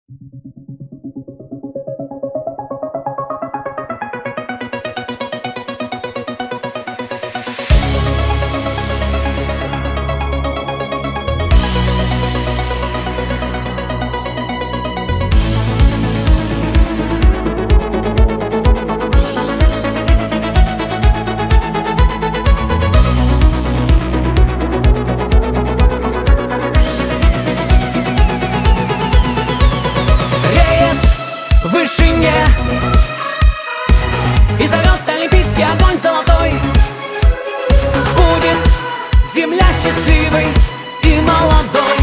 В вышине и зовет олимпийский огонь золотой. Будет земля счастливой и молодой.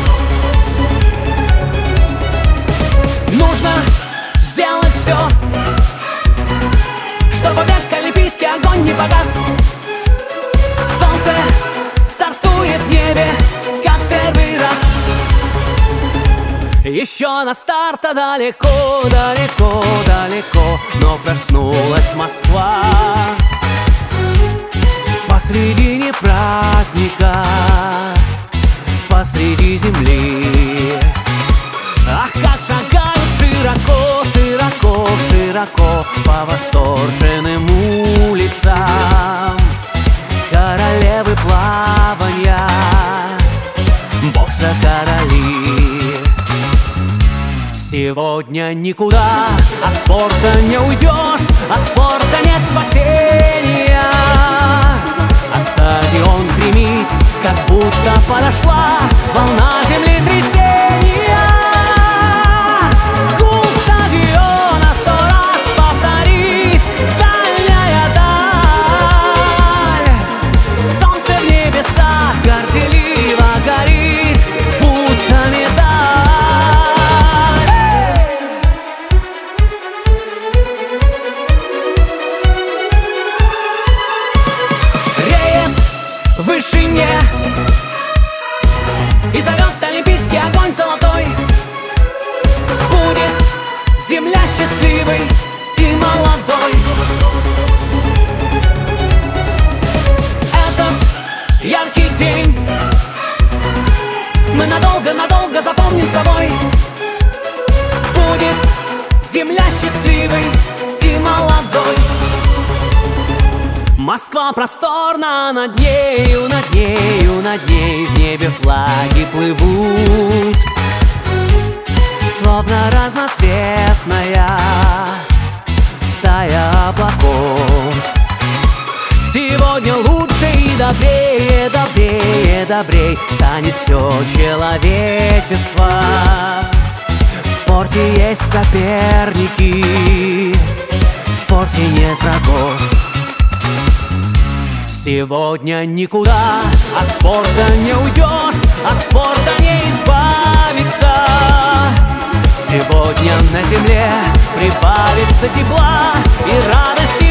Нужно сделать все, чтобы век олимпийский огонь не погас. Солнце стартует в небе, как первый раз. Еще на старта далеко, далеко, далеко, но проснулась Москва. Посредине праздника, посреди земли. Ах, как шагают широко, широко, широко по восторженным улицам королевы плаванья, бокса короли. Сегодня никуда от спорта не уйдешь, от спорта нет спасения. А стадион гремит, как будто подошла волна землетрясения. Гул стадиона 100 раз повторит дальняя даль. Солнце в небесах горделиво горит, будто медаль. В вышине и зовет олимпийский огонь золотой. Будет земля счастливой и молодой. Этот яркий день мы надолго-надолго запомним с тобой. Будет земля счастливой и молодой. Москва просторна, над нею, над нею, над ней в небе флаги плывут, словно разноцветная стая облаков. Сегодня лучше и добрее, добрее, добрее станет все человечество. В спорте есть соперники, в спорте нет врагов. Сегодня никуда от спорта не уйдешь, от спорта не избавиться. Сегодня на земле прибавится тепла и радости.